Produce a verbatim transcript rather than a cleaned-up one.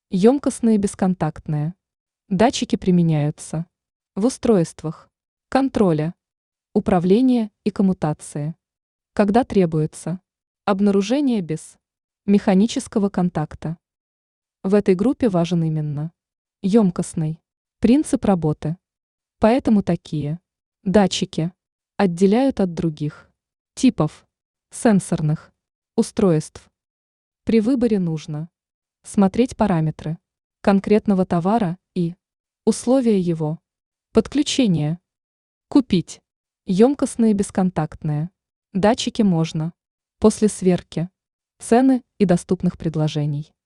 Емкостные бесконтактные. Датчики применяются в устройствах контроля, управления и коммутации, когда требуется обнаружение без механического контакта. В этой группе важен именно емкостный принцип работы. Поэтому такие датчики отделяют от других типов сенсорных устройств. При выборе нужно смотреть параметры конкретного товара и условия его подключения. Купить емкостные бесконтактные датчики можно после сверки цены и доступных предложений.